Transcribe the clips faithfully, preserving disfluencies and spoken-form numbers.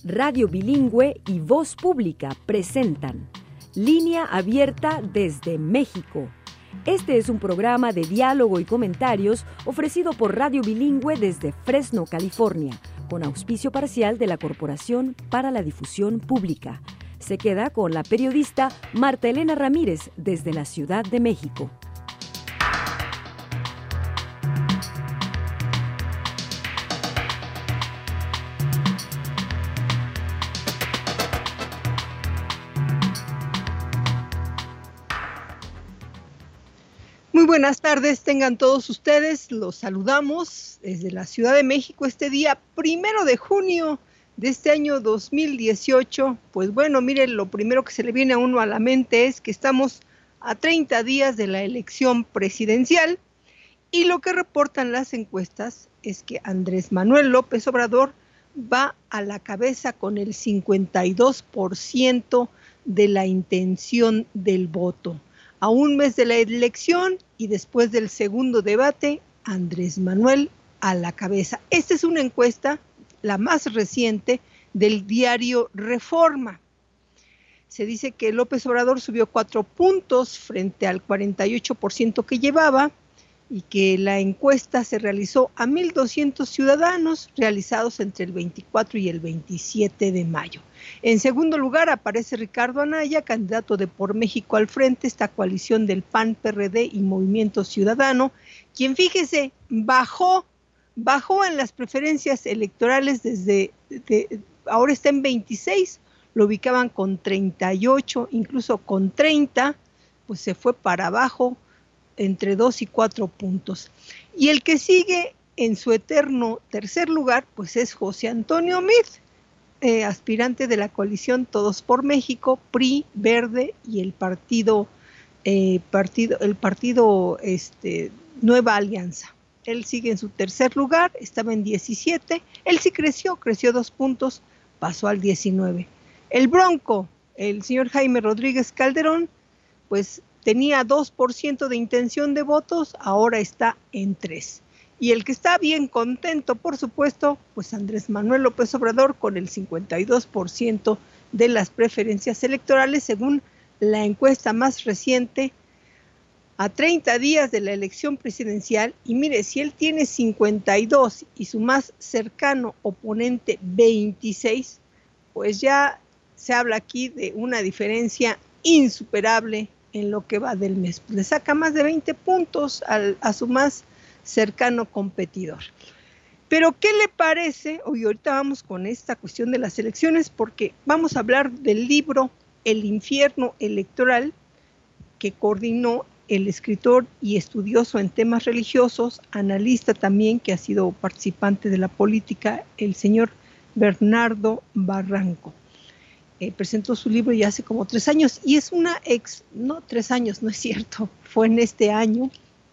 Radio Bilingüe y Voz Pública presentan Línea Abierta desde México. Este es un programa de diálogo y comentarios ofrecido por Radio Bilingüe desde Fresno, California, con auspicio parcial de la Corporación para la Difusión Pública. Se queda con la periodista Marta Elena Ramírez desde la Ciudad de México. Muy buenas tardes, tengan todos ustedes, los saludamos desde la Ciudad de México este día primero de junio de este año dos mil dieciocho. Pues bueno, miren, lo primero que se le viene a uno a la mente es que estamos a treinta días de la elección presidencial y lo que reportan las encuestas es que Andrés Manuel López Obrador va a la cabeza con el cincuenta y dos por ciento de la intención del voto. A un mes de la elección y después del segundo debate, Andrés Manuel a la cabeza. Esta es una encuesta, la más reciente, del diario Reforma. Se dice que López Obrador subió cuatro puntos frente al cuarenta y ocho por ciento que llevaba y que la encuesta se realizó a mil doscientos ciudadanos realizados entre el veinticuatro y el veintisiete de mayo. En segundo lugar aparece Ricardo Anaya, candidato de Por México al Frente, esta coalición del P A N, P R D y Movimiento Ciudadano, quien, fíjese, bajó, bajó en las preferencias electorales desde, de, ahora está en veintiséis, lo ubicaban con treinta y ocho, incluso con treinta, pues se fue para abajo entre dos y cuatro puntos. Y el que sigue en su eterno tercer lugar, pues es José Antonio Meade, eh, aspirante de la coalición Todos por México, P R I, Verde y el partido, eh, partido el partido este, Nueva Alianza. Él sigue en su tercer lugar, estaba en diecisiete, él sí creció, creció dos puntos, pasó al diecinueve. El Bronco, el señor Jaime Rodríguez Calderón, pues tenía dos por ciento de intención de votos, ahora está en tres. Y el que está bien contento, por supuesto, pues Andrés Manuel López Obrador con el cincuenta y dos por ciento de las preferencias electorales, según la encuesta más reciente, a treinta días de la elección presidencial. Y mire, si él tiene cincuenta y dos y su más cercano oponente veintiséis, pues ya se habla aquí de una diferencia insuperable en lo que va del mes. Le saca más de veinte puntos al, a su más cercano competidor. Pero ¿qué le parece? Hoy ahorita vamos con esta cuestión de las elecciones porque vamos a hablar del libro El Infierno Electoral que coordinó el escritor y estudioso en temas religiosos, analista también que ha sido participante de la política, el señor Bernardo Barranco. Eh, presentó su libro ya hace como tres años y es una ex, no tres años, no es cierto, fue en este año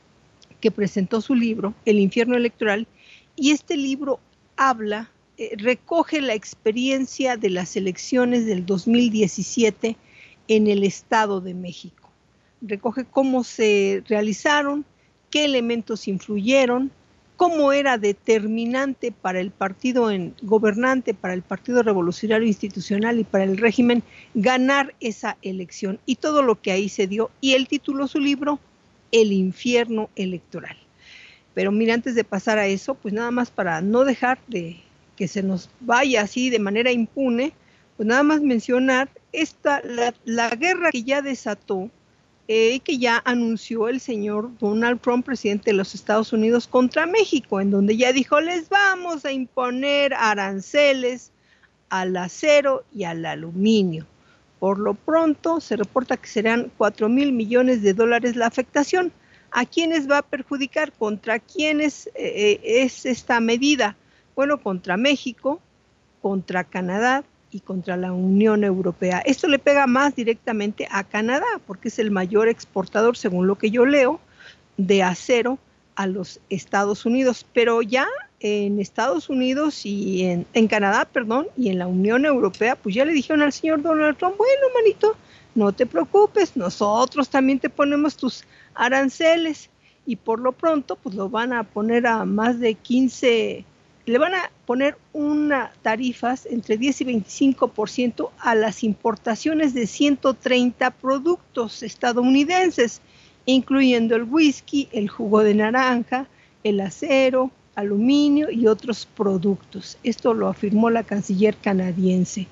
que presentó su libro, El Infierno Electoral, y este libro habla, eh, recoge la experiencia de las elecciones del dos mil diecisiete en el Estado de México. Recoge cómo se realizaron, qué elementos influyeron, cómo era determinante para el partido en, gobernante, para el Partido Revolucionario Institucional y para el régimen ganar esa elección y todo lo que ahí se dio. Y él tituló su libro El Infierno Electoral. Pero mira, antes de pasar a eso, pues nada más para no dejar de que se nos vaya así de manera impune, pues nada más mencionar esta, la, la guerra que ya desató, Eh, que ya anunció el señor Donald Trump, presidente de los Estados Unidos, contra México, en donde ya dijo, les vamos a imponer aranceles al acero y al aluminio. Por lo pronto, se reporta que serán cuatro mil millones de dólares la afectación. ¿A quiénes va a perjudicar? ¿Contra quiénes eh, es esta medida? Bueno, contra México, contra Canadá y contra la Unión Europea. Esto le pega más directamente a Canadá, porque es el mayor exportador, según lo que yo leo, de acero a los Estados Unidos. Pero ya en Estados Unidos y en, en Canadá, perdón, y en la Unión Europea, pues ya le dijeron al señor Donald Trump, bueno, manito, no te preocupes, nosotros también te ponemos tus aranceles. Y por lo pronto, pues lo van a poner a más de quince le van a poner unas tarifas entre diez y veinticinco por ciento a las importaciones de ciento treinta productos estadounidenses, incluyendo el whisky, el jugo de naranja, el acero, aluminio y otros productos. Esto lo afirmó la canciller canadiense.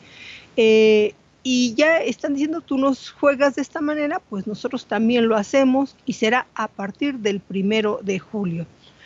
Eh, y ya están diciendo, tú nos juegas de esta manera, pues nosotros también lo hacemos y será a partir del primero de julio.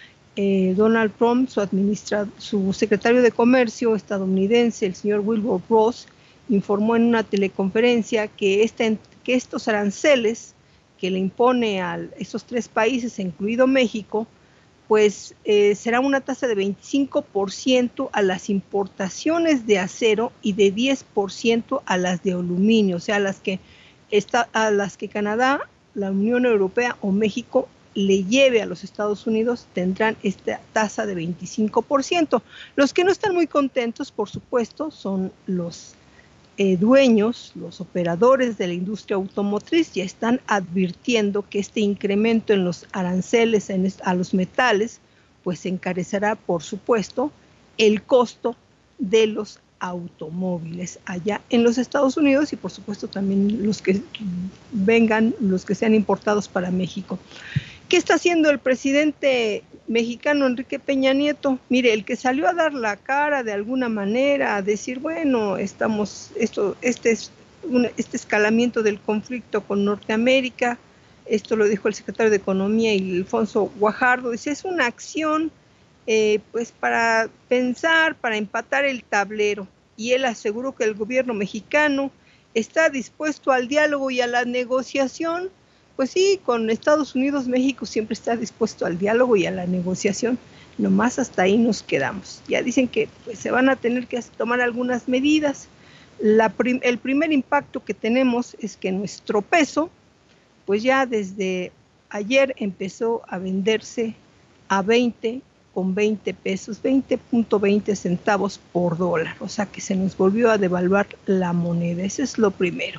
Eh, Donald Trump, su, administra, su secretario de Comercio estadounidense, el señor Wilbur Ross, informó en una teleconferencia que, esta, que estos aranceles que le impone a estos tres países, incluido México, pues eh, será una tasa de veinticinco por ciento a las importaciones de acero y de diez por ciento a las de aluminio, o sea, a las que, está, a las que Canadá, la Unión Europea o México le lleve a los Estados Unidos, tendrán esta tasa de veinticinco por ciento. Los que no están muy contentos, por supuesto, son los eh, dueños, los operadores de la industria automotriz, ya están advirtiendo que este incremento en los aranceles en a los metales, pues encarecerá, por supuesto, el costo de los automóviles allá en los Estados Unidos y por supuesto también los que vengan, los que sean importados para México. ¿Qué está haciendo el presidente mexicano Enrique Peña Nieto? Mire, el que salió a dar la cara de alguna manera, a decir, bueno, estamos, esto, este es un, este escalamiento del conflicto con Norteamérica, esto lo dijo el secretario de Economía y Alfonso Guajardo, dice, es una acción eh, pues para pensar, para empatar el tablero, y él aseguró que el gobierno mexicano está dispuesto al diálogo y a la negociación. Pues sí, con Estados Unidos, México siempre está dispuesto al diálogo y a la negociación, nomás hasta ahí nos quedamos. Ya dicen que pues, se van a tener que tomar algunas medidas. La prim- el primer impacto que tenemos es que nuestro peso, pues ya desde ayer empezó a venderse a veinte con veinte pesos, veinte punto veinte centavos por dólar, o sea que se nos volvió a devaluar la moneda, eso es lo primero.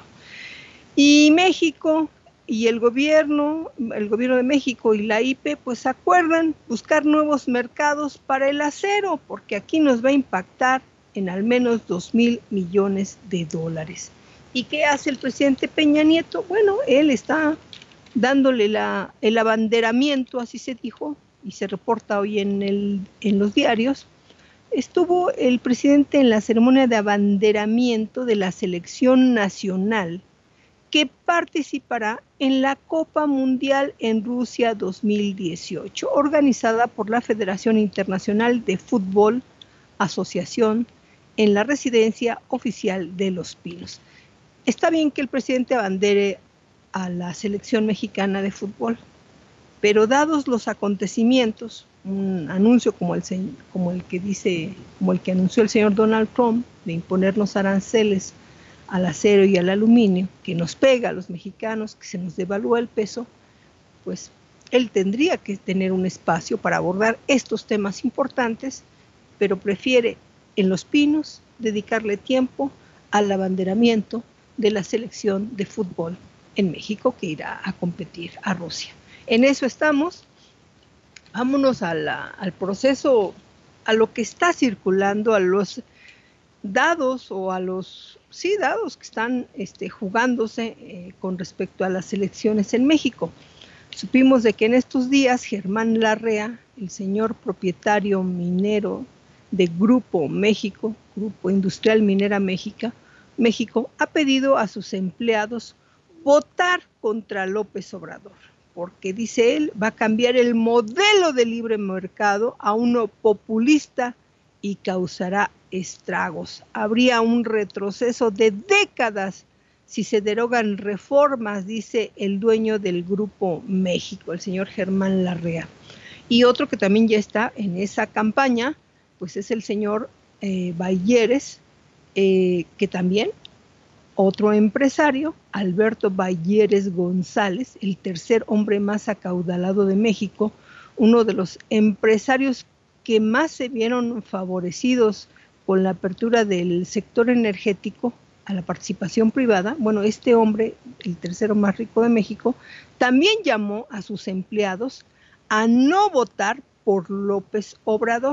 Y México y el gobierno, el gobierno de México y la I P E, pues acuerdan buscar nuevos mercados para el acero, porque aquí nos va a impactar en al menos dos mil millones de dólares. ¿Y qué hace el presidente Peña Nieto? Bueno, él está dándole la, el abanderamiento, así se dijo, y se reporta hoy en, el, en los diarios. Estuvo el presidente en la ceremonia de abanderamiento de la selección nacional que participará en la Copa Mundial en Rusia dos mil dieciocho, organizada por la Federación Internacional de Fútbol Asociación en la residencia oficial de Los Pinos. Está bien que el presidente abandere a la selección mexicana de fútbol, pero dados los acontecimientos, un anuncio como el, como el que dice, como el que anunció el señor Donald Trump de imponernos aranceles al acero y al aluminio, que nos pega a los mexicanos, que se nos devalúa el peso, pues él tendría que tener un espacio para abordar estos temas importantes, pero prefiere en Los Pinos dedicarle tiempo al abanderamiento de la selección de fútbol en México que irá a competir a Rusia. En eso estamos. Vámonos a la, al proceso, a lo que está circulando, a los dados o a los sí dados que están este, jugándose eh, con respecto a las elecciones en México. Supimos de que en estos días Germán Larrea, el señor propietario minero de Grupo México, Grupo Industrial Minera México, México, ha pedido a sus empleados votar contra López Obrador, porque dice él va a cambiar el modelo de libre mercado a uno populista y causará estragos. Habría un retroceso de décadas si se derogan reformas, dice el dueño del Grupo México, el señor Germán Larrea. Y otro que también ya está en esa campaña, pues es el señor eh, Balleres, eh, que también, otro empresario, Alberto Balleres González, el tercer hombre más acaudalado de México, uno de los empresarios que más se vieron favorecidos con la apertura del sector energético a la participación privada. Bueno, este hombre, el tercero más rico de México, también llamó a sus empleados a no votar por López Obrador,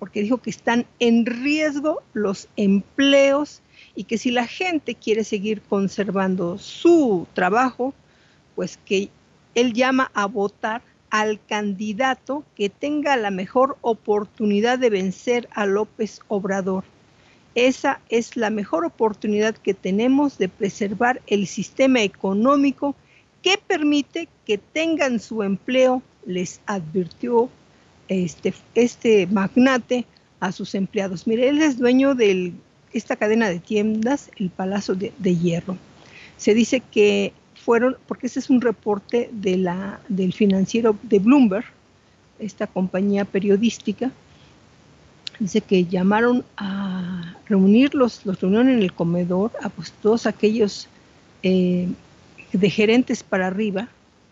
porque dijo que están en riesgo los empleos y que si la gente quiere seguir conservando su trabajo, pues que él llama a votar al candidato que tenga la mejor oportunidad de vencer a López Obrador. Esa es la mejor oportunidad que tenemos de preservar el sistema económico que permite que tengan su empleo, les advirtió este, este magnate a sus empleados. Mire, él es dueño de esta cadena de tiendas, el Palacio de, de Hierro. Se dice que fueron, porque ese es un reporte de la, del financiero de Bloomberg, esta compañía periodística, dice que llamaron a reunirlos, los reunieron en el comedor, a pues todos aquellos eh, de gerentes para arriba,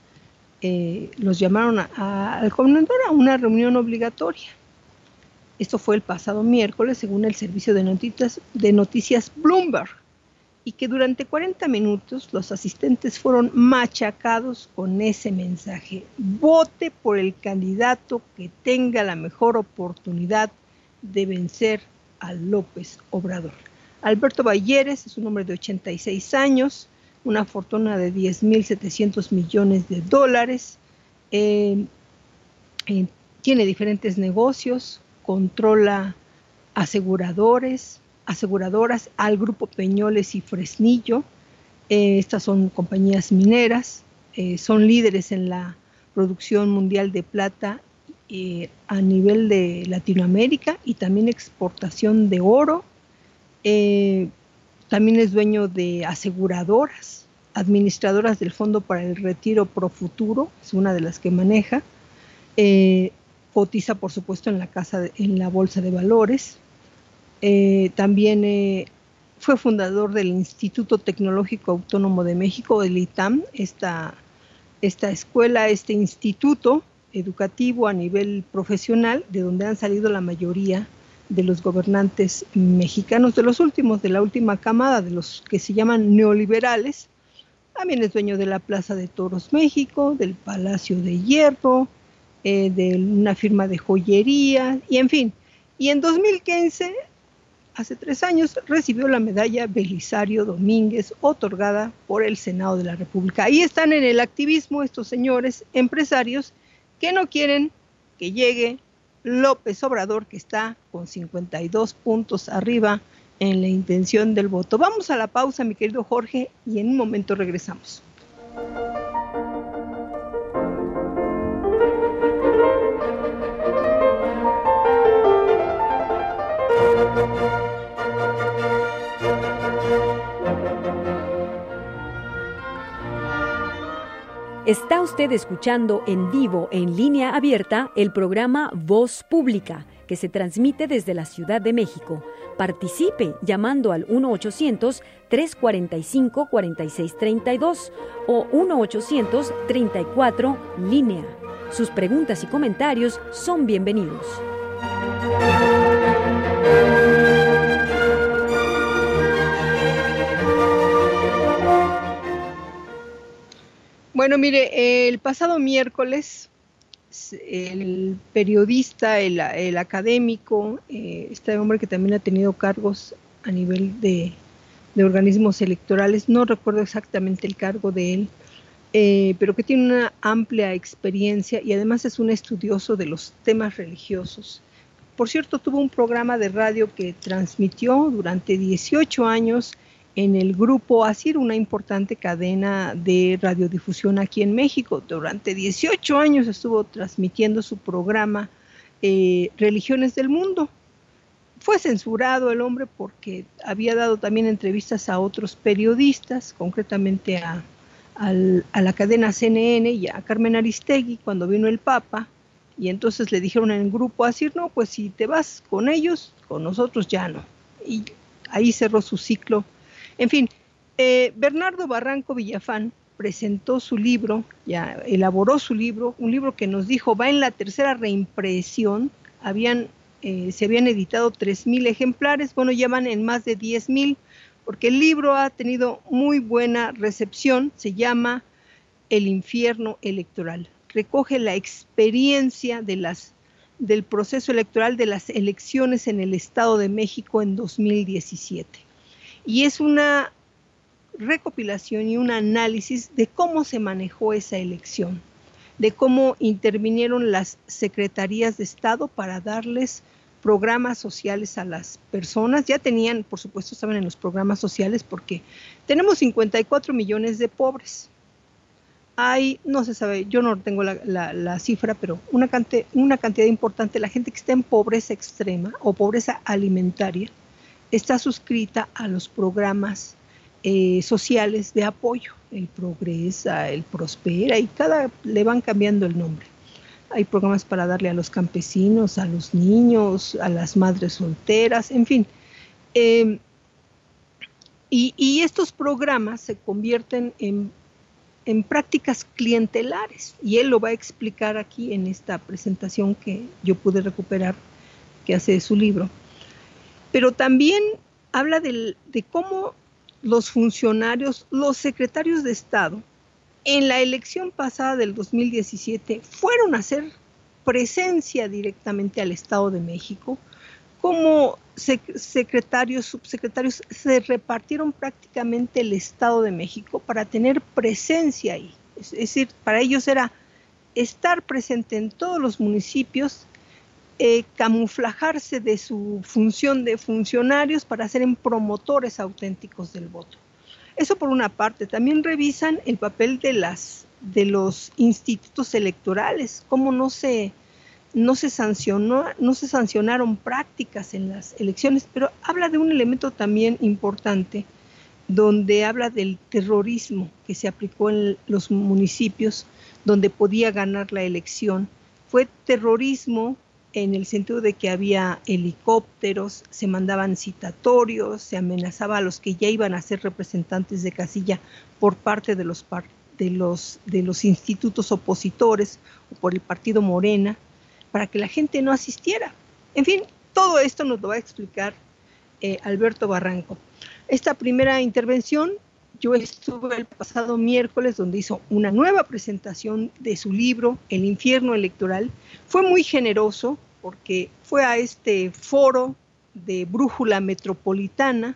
eh, los llamaron a, a, al comedor a una reunión obligatoria. Esto fue el pasado miércoles, según el servicio de noticias, de noticias Bloomberg, y que durante cuarenta minutos los asistentes fueron machacados con ese mensaje: vote por el candidato que tenga la mejor oportunidad de vencer a López Obrador. Alberto Balleres es un hombre de ochenta y seis años, una fortuna de diez mil setecientos millones de dólares, eh, eh, tiene diferentes negocios, controla aseguradores, aseguradoras al Grupo Peñoles y Fresnillo. Eh, estas son compañías mineras, eh, son líderes en la producción mundial de plata eh, a nivel de Latinoamérica y también exportación de oro. Eh, también es dueño de aseguradoras, administradoras del Fondo para el Retiro Profuturo, es una de las que maneja. Eh, cotiza, por supuesto, en la, casa de, en la Bolsa de Valores. Eh, también eh, fue fundador del Instituto Tecnológico Autónomo de México, el I T A M, esta, esta escuela, este instituto educativo a nivel profesional, de donde han salido la mayoría de los gobernantes mexicanos, de los últimos, de la última camada, de los que se llaman neoliberales. También es dueño de la Plaza de Toros México, del Palacio de Hierro, eh, de una firma de joyería, y en fin. Y en dos mil quince, hace tres años, recibió la medalla Belisario Domínguez, otorgada por el Senado de la República. Ahí están en el activismo estos señores empresarios que no quieren que llegue López Obrador, que está con cincuenta y dos puntos arriba en la intención del voto. Vamos a la pausa, mi querido Jorge, y en un momento regresamos. Está usted escuchando en vivo, en línea abierta, el programa Voz Pública, que se transmite desde la Ciudad de México. Participe llamando al uno ochocientos, tres cuarenta y cinco, cuarenta y seis treinta y dos o uno ochocientos, treinta y cuatro, línea. Sus preguntas y comentarios son bienvenidos. Bueno, mire, el pasado miércoles, el periodista, el, el académico, eh, este hombre que también ha tenido cargos a nivel de, de organismos electorales, no recuerdo exactamente el cargo de él, eh, pero que tiene una amplia experiencia y además es un estudioso de los temas religiosos. Por cierto, tuvo un programa de radio que transmitió durante dieciocho años en el Grupo ASIR, una importante cadena de radiodifusión aquí en México. Durante dieciocho años estuvo transmitiendo su programa eh, Religiones del Mundo. Fue censurado el hombre porque había dado también entrevistas a otros periodistas, concretamente a, a, a la cadena C N N y a Carmen Aristegui cuando vino el Papa, y entonces le dijeron en el Grupo ASIR, no, pues si te vas con ellos, con nosotros ya no. Y ahí cerró su ciclo. En fin, eh, Bernardo Barranco Villafán presentó su libro, ya elaboró su libro, un libro que nos dijo va en la tercera reimpresión, habían, eh, se habían editado tres mil ejemplares, bueno, ya van en más de diez mil, porque el libro ha tenido muy buena recepción, se llama El infierno electoral, recoge la experiencia de las del proceso electoral de las elecciones en el Estado de México en dos mil diecisiete. Y es una recopilación y un análisis de cómo se manejó esa elección, de cómo intervinieron las secretarías de Estado para darles programas sociales a las personas. Ya tenían, por supuesto, estaban en los programas sociales porque tenemos cincuenta y cuatro millones de pobres. Hay, no se sabe, yo no tengo la, la, la cifra, pero una, cante, una cantidad importante de la gente que está en pobreza extrema o pobreza alimentaria está suscrita a los programas eh, sociales de apoyo, el Progresa, el Prospera, y cada le van cambiando el nombre. Hay programas para darle a los campesinos, a los niños, a las madres solteras, en fin. Eh, y, y estos programas se convierten en, en prácticas clientelares, y él lo va a explicar aquí en esta presentación que yo pude recuperar, que hace de su libro. Pero también habla de, de cómo los funcionarios, los secretarios de Estado, en la elección pasada del dos mil diecisiete fueron a hacer presencia directamente al Estado de México, como sec- secretarios, subsecretarios, se repartieron prácticamente el Estado de México para tener presencia ahí. Es, es decir, para ellos era estar presente en todos los municipios, eh, camuflajarse de su función de funcionarios para ser en promotores auténticos del voto. Eso por una parte. También revisan el papel de, las, de los institutos electorales, cómo no se, no, se sancionó, no se sancionaron prácticas en las elecciones, pero habla de un elemento también importante, donde habla del terrorismo que se aplicó en los municipios donde podía ganar la elección. Fue terrorismo en el sentido de que había helicópteros, se mandaban citatorios, se amenazaba a los que ya iban a ser representantes de casilla por parte de los, de los, de los institutos opositores o por el partido Morena, para que la gente no asistiera. En fin, todo esto nos lo va a explicar eh, Alberto Barranco. Esta primera intervención, yo estuve el pasado miércoles donde hizo una nueva presentación de su libro, El infierno electoral. Fue muy generoso porque fue a este foro de Brújula Metropolitana,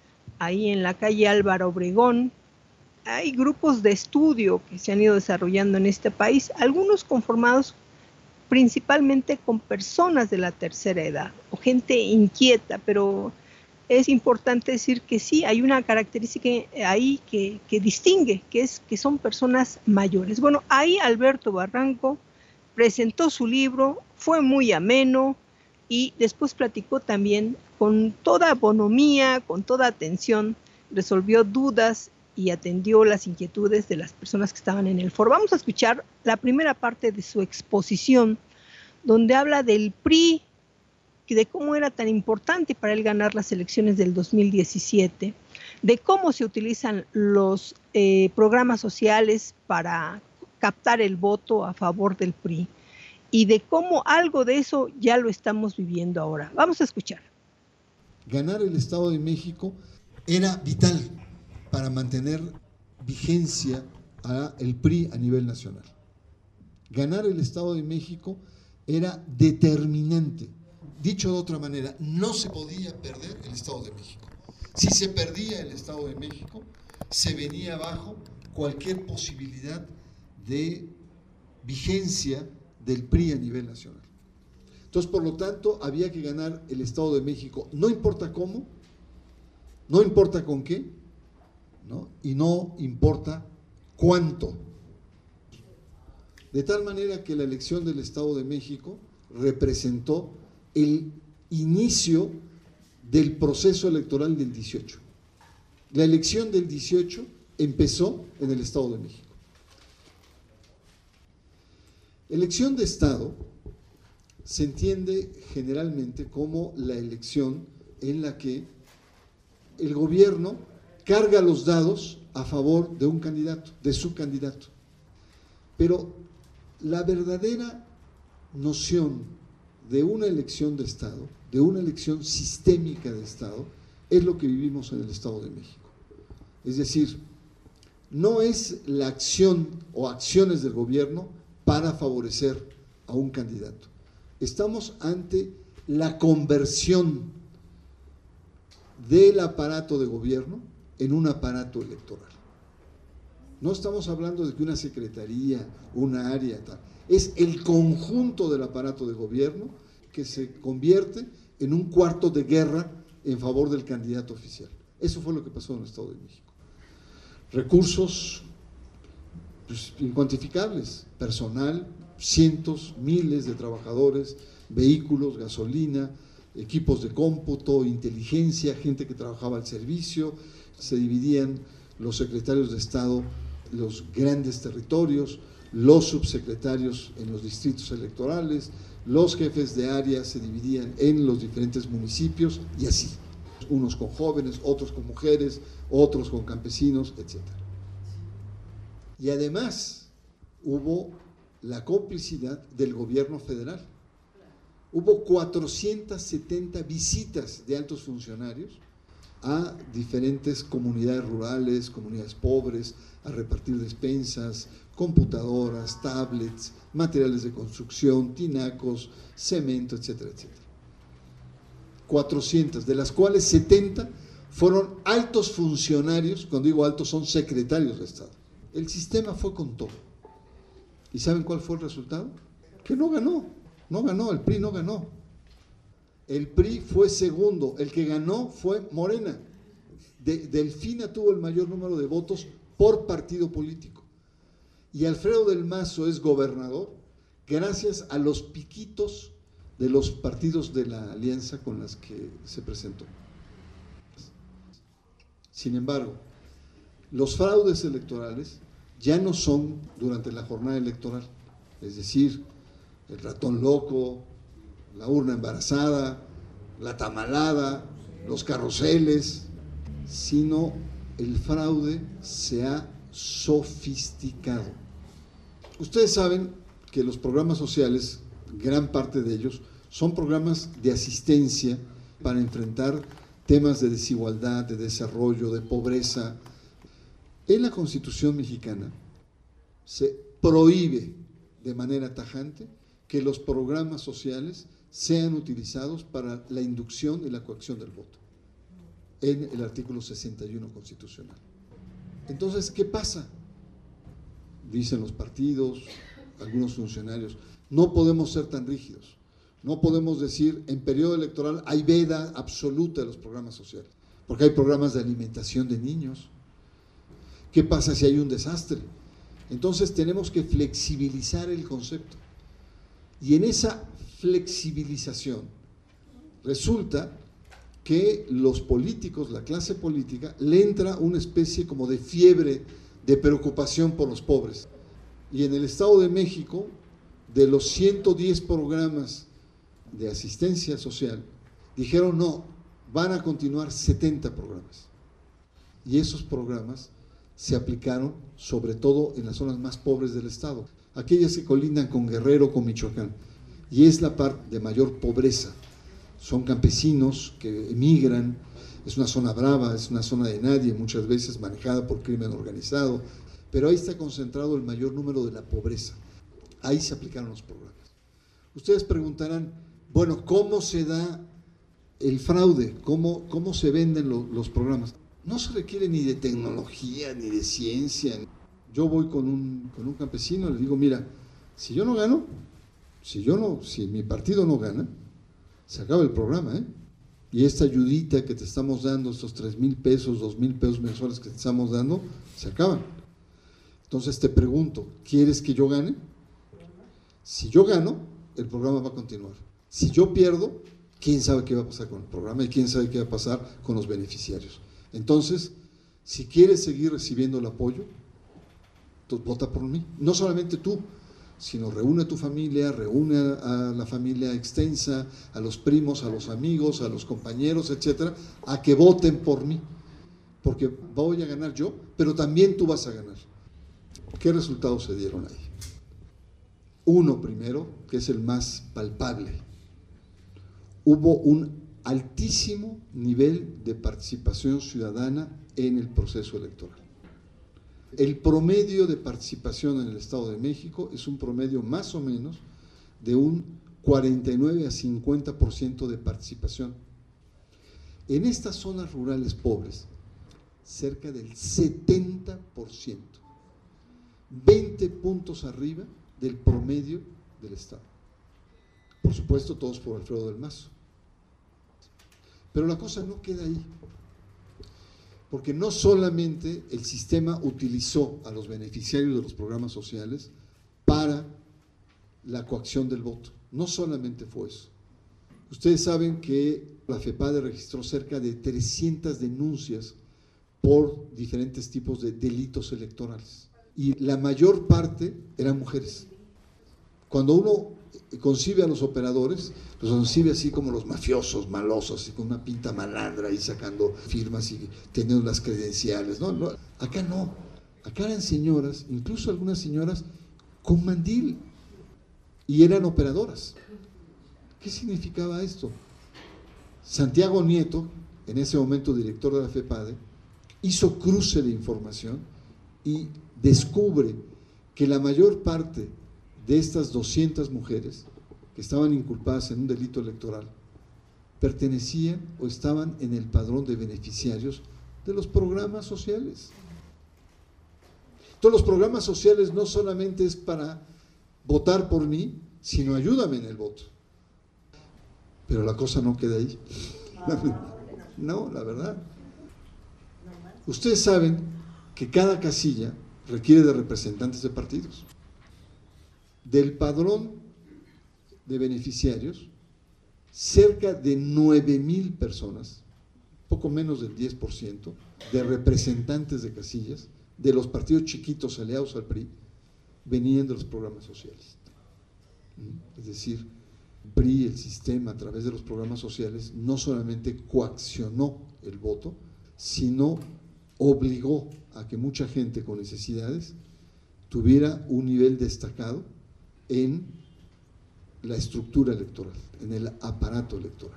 ahí en la calle Álvaro Obregón. Hay grupos de estudio que se han ido desarrollando en este país, algunos conformados principalmente con personas de la tercera edad o gente inquieta, pero es importante decir que sí, hay una característica ahí que, que distingue, que es que son personas mayores. Bueno, ahí Alberto Barranco presentó su libro, fue muy ameno y después platicó también con toda bonomía, con toda atención, resolvió dudas y atendió las inquietudes de las personas que estaban en el foro. Vamos a escuchar la primera parte de su exposición, donde habla del P R I, de cómo era tan importante para él ganar las elecciones del dos mil diecisiete, de cómo se utilizan los eh, programas sociales para captar el voto a favor del P R I y de cómo algo de eso ya lo estamos viviendo ahora. Vamos a escuchar. Ganar el Estado de México era vital para mantener vigencia al P R I a nivel nacional. Ganar el Estado de México era determinante. Dicho de otra manera, no se podía perder el Estado de México. Si se perdía el Estado de México, se venía abajo cualquier posibilidad de vigencia del P R I a nivel nacional. Entonces, por lo tanto, había que ganar el Estado de México, no importa cómo, no importa con qué, ¿no? Y no importa cuánto. De tal manera que la elección del Estado de México representó el inicio del proceso electoral del dieciocho. La elección del dieciocho empezó en el Estado de México. Elección de Estado se entiende generalmente como la elección en la que el gobierno carga los dados a favor de un candidato, de su candidato. Pero la verdadera noción de una elección de Estado, de una elección sistémica de Estado, es lo que vivimos en el Estado de México. Es decir, no es la acción o acciones del gobierno para favorecer a un candidato. Estamos ante la conversión del aparato de gobierno en un aparato electoral. No estamos hablando de que una secretaría, una área, tal. Es el conjunto del aparato de gobierno que se convierte en un cuarto de guerra en favor del candidato oficial. Eso fue lo que pasó en el Estado de México. Recursos pues, incuantificables, personal, cientos, miles de trabajadores, vehículos, gasolina, equipos de cómputo, inteligencia, gente que trabajaba al servicio. Se dividían los secretarios de Estado, los grandes territorios, los subsecretarios en los distritos electorales, los jefes de área se dividían en los diferentes municipios y así, unos con jóvenes, otros con mujeres, otros con campesinos, etcétera. Y además hubo la complicidad del gobierno federal. Hubo cuatrocientas setenta visitas de altos funcionarios a diferentes comunidades rurales, comunidades pobres, a repartir despensas, computadoras, tablets, materiales de construcción, tinacos, cemento, etcétera, etcétera. cuatrocientas, de las cuales setenta fueron altos funcionarios, cuando digo altos son secretarios de Estado. El sistema fue con todo. ¿Y saben cuál fue el resultado? Que no ganó, no ganó, el P R I no ganó. El P R I fue segundo, el que ganó fue Morena. De, Delfina tuvo el mayor número de votos por partido político. Y Alfredo del Mazo es gobernador gracias a los piquitos de los partidos de la alianza con las que se presentó. Sin embargo, los fraudes electorales ya no son durante la jornada electoral, es decir, el ratón loco, la urna embarazada, la tamalada, los carruseles, sino el fraude se ha sofisticado. Ustedes saben que los programas sociales, gran parte de ellos, son programas de asistencia para enfrentar temas de desigualdad, de desarrollo, de pobreza. En la Constitución mexicana se prohíbe de manera tajante que los programas sociales sean utilizados para la inducción y la coacción del voto, en el artículo sesenta y uno constitucional. Entonces, ¿qué pasa? Dicen los partidos, algunos funcionarios, no podemos ser tan rígidos, no podemos decir en periodo electoral hay veda absoluta de los programas sociales, porque hay programas de alimentación de niños. ¿Qué pasa si hay un desastre? Entonces tenemos que flexibilizar el concepto. Y en esa flexibilización resulta que los políticos, la clase política, le entra una especie como de fiebre de preocupación por los pobres. Y en el Estado de México, de los ciento diez programas de asistencia social, dijeron no, van a continuar setenta programas. Y esos programas se aplicaron sobre todo en las zonas más pobres del Estado, aquellas que colindan con Guerrero, con Michoacán, y es la parte de mayor pobreza. Son campesinos que emigran, es una zona brava, es una zona de nadie, muchas veces manejada por crimen organizado, pero ahí está concentrado el mayor número de la pobreza. Ahí se aplicaron los programas. Ustedes preguntarán, bueno, ¿cómo se da el fraude? ¿Cómo, cómo se venden lo, los programas? No se requiere ni de tecnología, ni de ciencia. Yo voy con un, con un campesino y le digo, mira, si yo no gano, si yo no, si mi partido no gana, se acaba el programa, ¿eh? Y esta ayudita que te estamos dando, estos tres mil pesos, dos mil pesos mensuales que te estamos dando, se acaban. Entonces te pregunto, ¿quieres que yo gane? Si yo gano, el programa va a continuar. Si yo pierdo, ¿quién sabe qué va a pasar con el programa y quién sabe qué va a pasar con los beneficiarios? Entonces, si quieres seguir recibiendo el apoyo, entonces vota por mí. No solamente tú, sino reúne a tu familia, reúne a, a la familia extensa, a los primos, a los amigos, a los compañeros, etcétera, a que voten por mí, porque voy a ganar yo, pero también tú vas a ganar. ¿Qué resultados se dieron ahí? Uno primero, que es el más palpable, hubo un altísimo nivel de participación ciudadana en el proceso electoral. El promedio de participación en el Estado de México es un promedio más o menos de un cuarenta y nueve a cincuenta por ciento de participación. En estas zonas rurales pobres, cerca del setenta por ciento, veinte puntos arriba del promedio del Estado. Por supuesto, todos por Alfredo del Mazo. Pero la cosa no queda ahí, porque no solamente el sistema utilizó a los beneficiarios de los programas sociales para la coacción del voto, no solamente fue eso. Ustedes saben que la FEPADE registró cerca de trescientas denuncias por diferentes tipos de delitos electorales, y la mayor parte eran mujeres. Cuando uno concibe a los operadores, los concibe así como los mafiosos, malosos, y con una pinta malandra ahí sacando firmas y teniendo las credenciales. No, no, acá no, acá eran señoras, incluso algunas señoras con mandil, y eran operadoras. ¿Qué significaba esto? Santiago Nieto, en ese momento director de la FEPADE, hizo cruce de información y descubre que la mayor parte de estas doscientas mujeres que estaban inculpadas en un delito electoral pertenecían o estaban en el padrón de beneficiarios de los programas sociales. Entonces, los programas sociales no solamente es para votar por mí, sino ayúdame en el voto. Pero la cosa no queda ahí. No, la verdad. Ustedes saben que cada casilla requiere de representantes de partidos. Del padrón de beneficiarios, cerca de nueve mil personas, poco menos del diez por ciento, de representantes de casillas, de los partidos chiquitos aliados al P R I, venían de los programas sociales. Es decir, el P R I, el sistema, a través de los programas sociales, no solamente coaccionó el voto, sino obligó a que mucha gente con necesidades tuviera un nivel destacado en la estructura electoral, en el aparato electoral.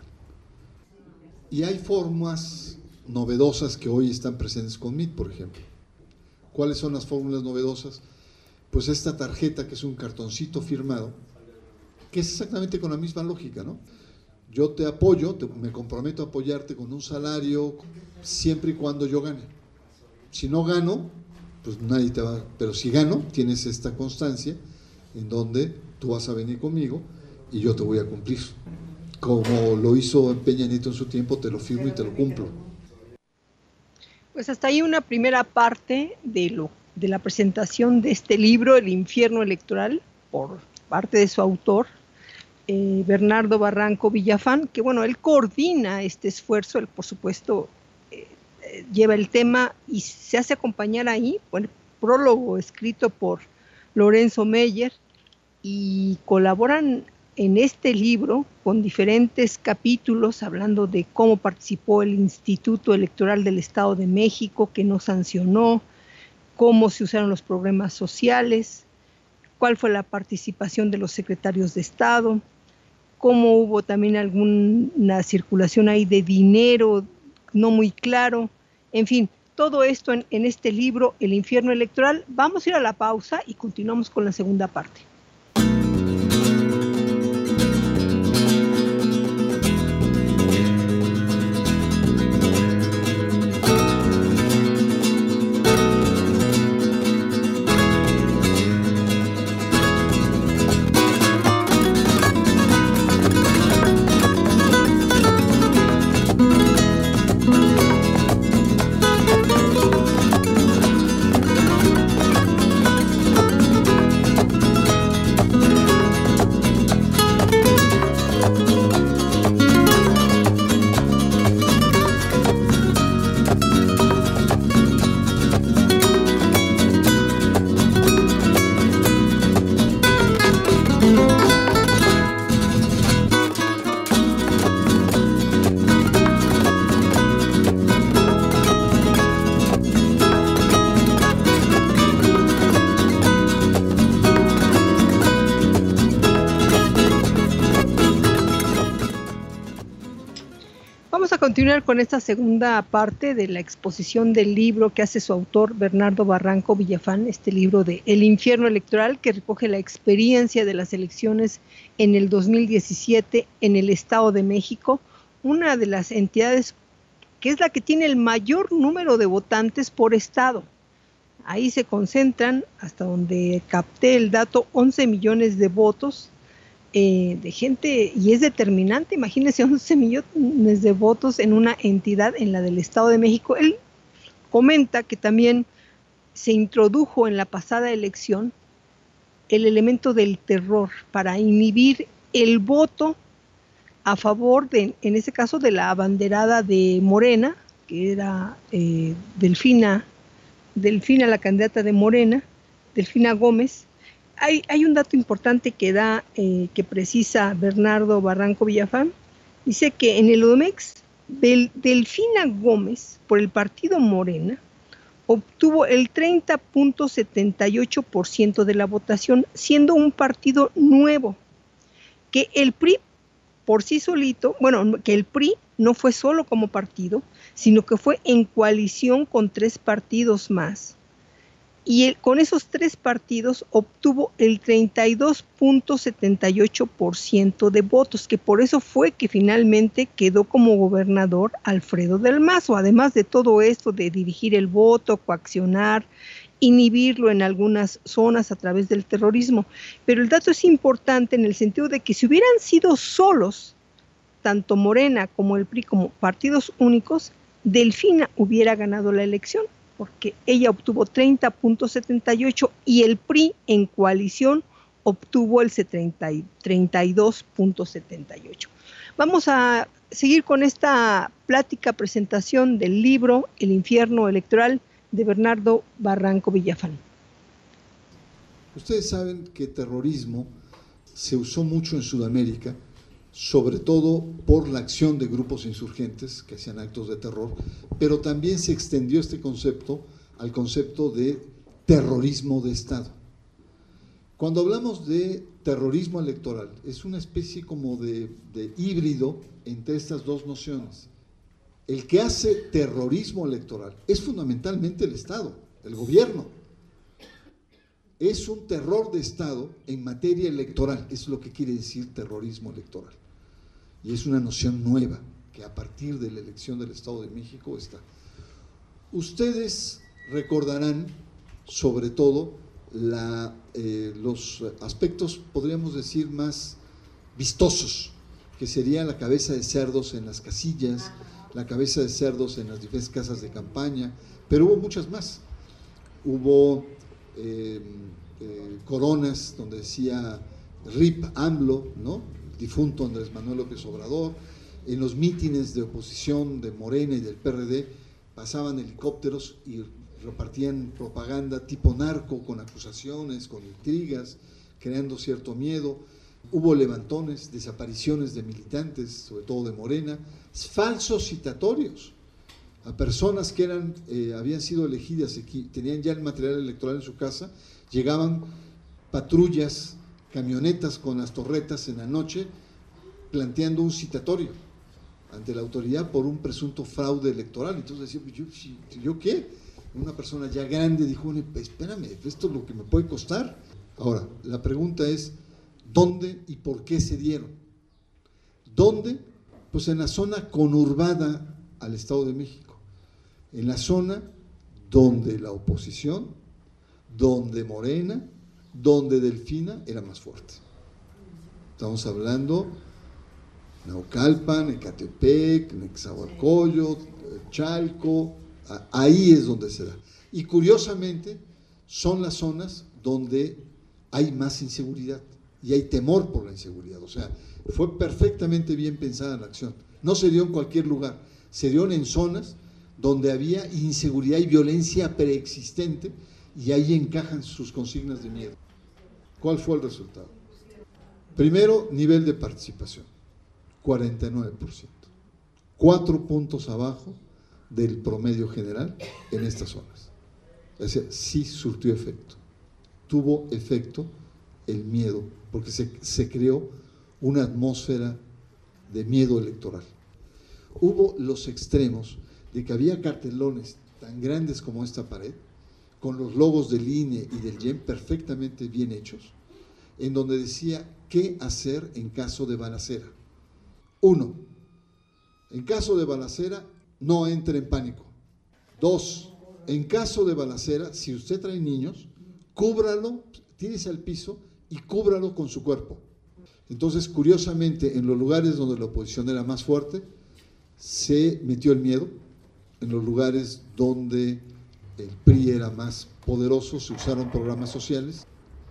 Y hay formas novedosas que hoy están presentes con M I T, por ejemplo. ¿Cuáles son las fórmulas novedosas? Pues esta tarjeta, que es un cartoncito firmado, que es exactamente con la misma lógica, ¿no? Yo te apoyo, te, me comprometo a apoyarte con un salario siempre y cuando yo gane. Si no gano, pues nadie te va, pero si gano, tienes esta constancia en donde tú vas a venir conmigo y yo te voy a cumplir. Como lo hizo Peña Nieto en su tiempo, te lo firmo y te lo cumplo. Pues hasta ahí una primera parte de, lo, de la presentación de este libro, El infierno electoral, por parte de su autor, eh, Bernardo Barranco Villafán, que bueno, él coordina este esfuerzo, él por supuesto eh, eh, lleva el tema y se hace acompañar ahí por el prólogo escrito por Lorenzo Meyer, y colaboran en este libro con diferentes capítulos hablando de cómo participó el Instituto Electoral del Estado de México, que no sancionó, cómo se usaron los programas sociales, cuál fue la participación de los secretarios de Estado, cómo hubo también alguna circulación ahí de dinero no muy claro, en fin, todo esto en, en este libro, El infierno electoral. Vamos a ir a la pausa y continuamos con la segunda parte. continuar con esta segunda parte de la exposición del libro que hace su autor Bernardo Barranco Villafán, este libro de El infierno electoral, que recoge la experiencia de las elecciones en el dos mil diecisiete en el Estado de México, una de las entidades que es la que tiene el mayor número de votantes por estado. Ahí se concentran, hasta donde capté el dato, once millones de votos eh, de gente, y es determinante, imagínense once millones de votos en una entidad, en la del Estado de México. Él comenta que también se introdujo en la pasada elección el elemento del terror para inhibir el voto a favor, de, en ese caso, de la abanderada de Morena, que era eh, Delfina, Delfina, la candidata de Morena, Delfina Gómez. Hay, hay un dato importante que da, eh, que precisa Bernardo Barranco Villafán. Dice que en el Edomex, Del, Delfina Gómez, por el partido Morena, obtuvo el treinta punto setenta y ocho por ciento de la votación, siendo un partido nuevo, que el P R I por sí solito, bueno, que el P R I no fue solo como partido, sino que fue en coalición con tres partidos más. Y el, con esos tres partidos obtuvo el treinta y dos punto setenta y ocho por ciento de votos, que por eso fue que finalmente quedó como gobernador Alfredo del Mazo, además de todo esto de dirigir el voto, coaccionar, inhibirlo en algunas zonas a través del terrorismo. Pero el dato es importante en el sentido de que si hubieran sido solos, tanto Morena como el P R I como partidos únicos, Delfina hubiera ganado la elección, porque ella obtuvo treinta punto setenta y ocho y el P R I en coalición obtuvo el treinta y dos punto setenta y ocho. Vamos a seguir con esta plática, presentación del libro El infierno electoral de Bernardo Barranco Villafán. Ustedes saben que terrorismo se usó mucho en Sudamérica, sobre todo por la acción de grupos insurgentes que hacían actos de terror, pero también se extendió este concepto al concepto de terrorismo de Estado. Cuando hablamos de terrorismo electoral, es una especie como de, de híbrido entre estas dos nociones. El que hace terrorismo electoral es fundamentalmente el Estado, el gobierno. Es un terror de Estado en materia electoral, es lo que quiere decir terrorismo electoral. Y es una noción nueva que a partir de la elección del Estado de México está. Ustedes recordarán sobre todo la, eh, los aspectos, podríamos decir, más vistosos, que sería la cabeza de cerdos en las casillas, la cabeza de cerdos en las diferentes casas de campaña, pero hubo muchas más. Hubo eh, eh, coronas donde decía R I P AMLO, ¿no? Difunto Andrés Manuel López Obrador. En los mítines de oposición de Morena y del P R D pasaban helicópteros y repartían propaganda tipo narco, con acusaciones, con intrigas, creando cierto miedo. Hubo levantones, desapariciones de militantes, sobre todo de Morena, falsos citatorios a personas que eran, eh, habían sido elegidas y tenían ya el material electoral en su casa. Llegaban patrullas, camionetas con las torretas en la noche, planteando un citatorio ante la autoridad por un presunto fraude electoral. Entonces decía, ¿yo, ¿yo qué? Una persona ya grande dijo, espérame, esto es lo que me puede costar. Ahora, la pregunta es, ¿dónde y por qué se dieron? ¿Dónde? Pues en la zona conurbada al Estado de México, en la zona donde la oposición, donde Morena, donde Delfina era más fuerte. Estamos hablando Naucalpan, Ecatepec, Nezahualcóyotl, Chalco, ahí es donde se da. Y curiosamente son las zonas donde hay más inseguridad y hay temor por la inseguridad. O sea, fue perfectamente bien pensada la acción. No se dio en cualquier lugar, se dio en zonas donde había inseguridad y violencia preexistente, y ahí encajan sus consignas de miedo. ¿Cuál fue el resultado? Primero, nivel de participación, cuarenta y nueve por ciento, cuatro puntos abajo del promedio general en estas zonas. Es decir, sí surtió efecto, tuvo efecto el miedo, porque se, se creó una atmósfera de miedo electoral. Hubo los extremos de que había cartelones tan grandes como esta pared, con los logos del I N E y del I E M perfectamente bien hechos, en donde decía qué hacer en caso de balacera. Uno, en caso de balacera, no entre en pánico. Dos, en caso de balacera, si usted trae niños, cúbralo, tírese al piso y cúbralo con su cuerpo. Entonces, curiosamente, en los lugares donde la oposición era más fuerte, se metió el miedo. En los lugares donde el P R I era más poderoso, se usaron programas sociales.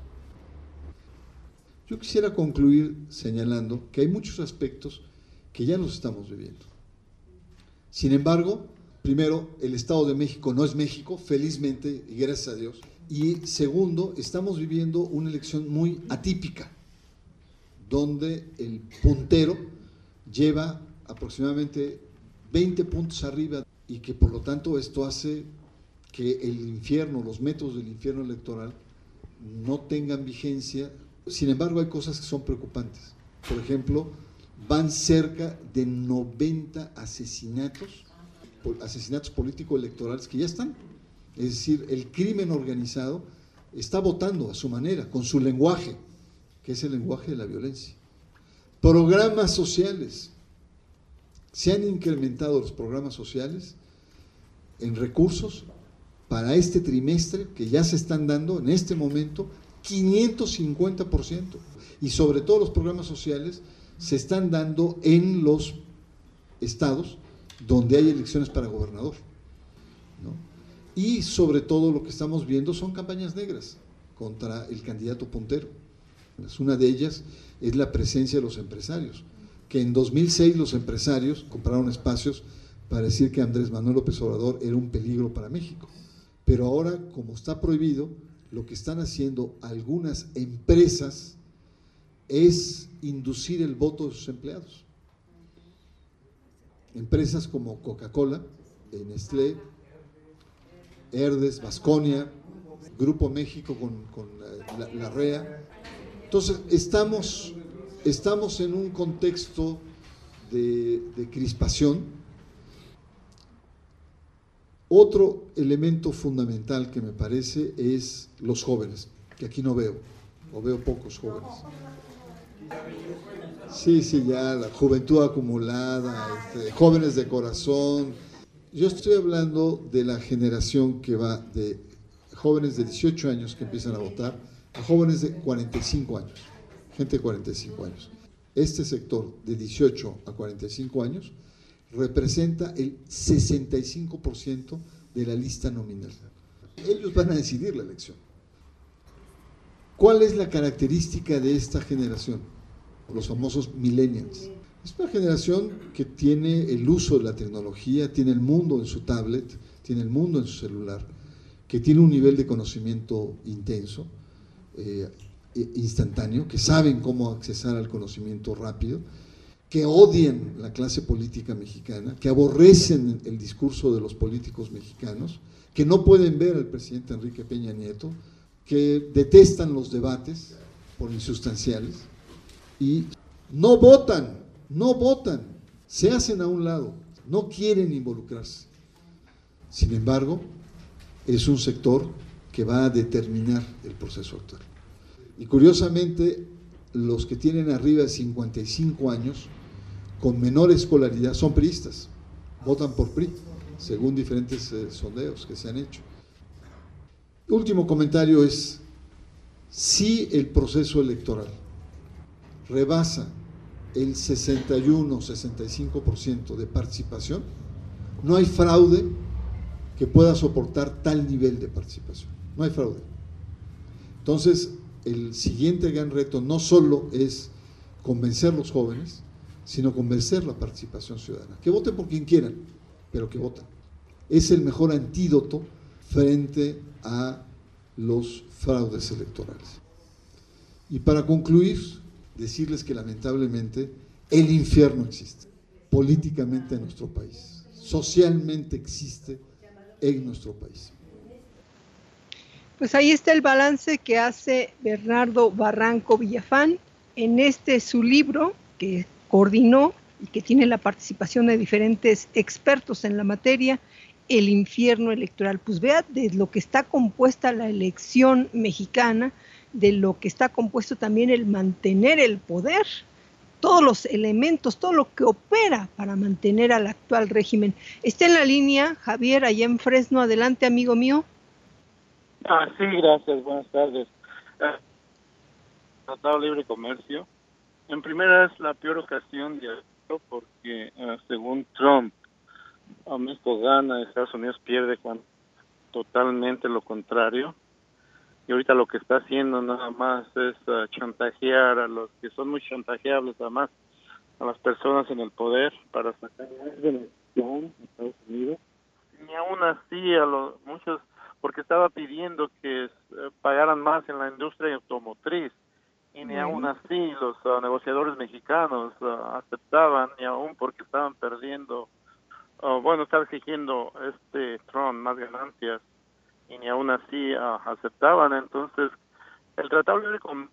Yo quisiera concluir señalando que hay muchos aspectos que ya los estamos viviendo. Sin embargo, primero, el Estado de México no es México, felizmente, y gracias a Dios. Y segundo, estamos viviendo una elección muy atípica, donde el puntero lleva aproximadamente veinte puntos arriba y que por lo tanto esto hace que el infierno, los métodos del infierno electoral no tengan vigencia. Sin embargo, hay cosas que son preocupantes. Por ejemplo, van cerca de noventa asesinatos, asesinatos político-electorales que ya están. Es decir, el crimen organizado está votando a su manera, con su lenguaje, que es el lenguaje de la violencia. Programas sociales. Se han incrementado los programas sociales en recursos para este trimestre, que ya se están dando en este momento, quinientos cincuenta por ciento. Y sobre todo los programas sociales se están dando en los estados donde hay elecciones para gobernador, ¿no? Y sobre todo lo que estamos viendo son campañas negras contra el candidato puntero. Una de ellas es la presencia de los empresarios, que en dos mil seis los empresarios compraron espacios para decir que Andrés Manuel López Obrador era un peligro para México. Pero ahora, como está prohibido, lo que están haciendo algunas empresas es inducir el voto de sus empleados. Empresas como Coca-Cola, Nestlé, Herdes, Vasconia, Grupo México con, con la, la, la R E A. Entonces, estamos, estamos en un contexto de, de crispación. Otro elemento fundamental que me parece es los jóvenes, que aquí no veo, o veo pocos jóvenes. Sí, sí, ya la juventud acumulada, este, jóvenes de corazón. Yo estoy hablando de la generación que va de jóvenes de dieciocho años que empiezan a votar a jóvenes de cuarenta y cinco años, gente de cuarenta y cinco años. Este sector de dieciocho a cuarenta y cinco años representa el sesenta y cinco por ciento de la lista nominal. Ellos van a decidir la elección. ¿Cuál es la característica de esta generación? Los famosos millennials. Es una generación que tiene el uso de la tecnología, tiene el mundo en su tablet, tiene el mundo en su celular, que tiene un nivel de conocimiento intenso, eh, instantáneo, que saben cómo accesar al conocimiento rápido, que odian la clase política mexicana, que aborrecen el discurso de los políticos mexicanos, que no pueden ver al presidente Enrique Peña Nieto, que detestan los debates por insustanciales y no votan, no votan, se hacen a un lado, no quieren involucrarse. Sin embargo, es un sector que va a determinar el proceso actual. Y curiosamente, los que tienen arriba de cincuenta y cinco años, con menor escolaridad, son priistas, votan por P R I, según diferentes eh, sondeos que se han hecho. Último comentario es, si el proceso electoral rebasa el sesenta y uno, sesenta y cinco por ciento de participación, no hay fraude que pueda soportar tal nivel de participación, no hay fraude. Entonces, el siguiente gran reto no solo es convencer a los jóvenes, sino convencer la participación ciudadana. Que voten por quien quieran, pero que voten. Es el mejor antídoto frente a los fraudes electorales. Y para concluir, decirles que lamentablemente el infierno existe, políticamente en nuestro país, socialmente existe en nuestro país. Pues ahí está el balance que hace Bernardo Barranco Villafán en este su libro que coordinó y que tiene la participación de diferentes expertos en la materia, el infierno electoral. Pues vea de lo que está compuesta la elección mexicana, de lo que está compuesto también el mantener el poder, todos los elementos, todo lo que opera para mantener al actual régimen. Está en la línea Javier, allá en Fresno. Adelante, amigo mío. Ah, sí, gracias, buenas tardes. Eh, Tratado de Libre Comercio. En primera es la peor ocasión de hacerlo porque uh, según Trump, a México gana, Estados Unidos pierde, cuando totalmente lo contrario. Y ahorita lo que está haciendo nada más es uh, chantajear a los que son muy chantajeables, además a las personas en el poder para sacar de la elección a Estados Unidos. Y aún así a los muchos, porque estaba pidiendo que uh, pagaran más en la industria automotriz. Y ni aún así los uh, negociadores mexicanos uh, aceptaban, ni aún porque estaban perdiendo, uh, bueno, estaba exigiendo este Trump más ganancias, y ni aún así uh, aceptaban. Entonces, el Tratado Libre con...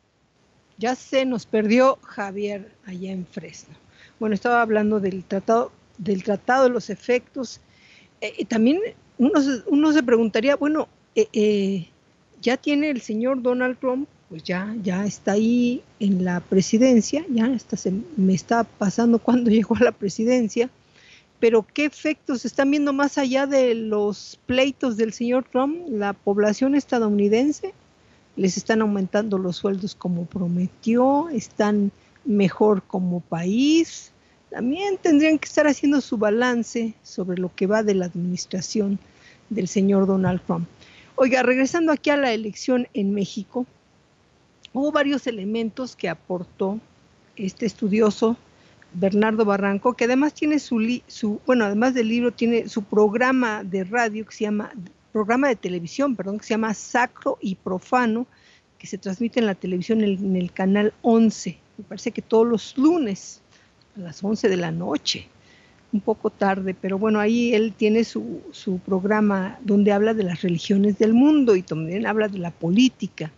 Ya se nos perdió Javier allá en Fresno. Bueno, estaba hablando del tratado, del tratado de los efectos. Eh, también uno, uno se preguntaría, bueno, eh, eh, ya tiene el señor Donald Trump, pues ya, ya está ahí en la presidencia, ya hasta se me está pasando cuando llegó a la presidencia, pero ¿qué efectos están viendo más allá de los pleitos del señor Trump? La población estadounidense, les están aumentando los sueldos como prometió, están mejor como país, también tendrían que estar haciendo su balance sobre lo que va de la administración del señor Donald Trump. Oiga, regresando aquí a la elección en México, hubo varios elementos que aportó este estudioso Bernardo Barranco, que además tiene su, li, su, bueno, además del libro, tiene su programa de radio que se llama, programa de televisión, perdón, que se llama Sacro y Profano, que se transmite en la televisión en, en el canal once, me parece que todos los lunes, a las once de la noche, un poco tarde, pero bueno, ahí él tiene su, su programa donde habla de las religiones del mundo y también habla de la política.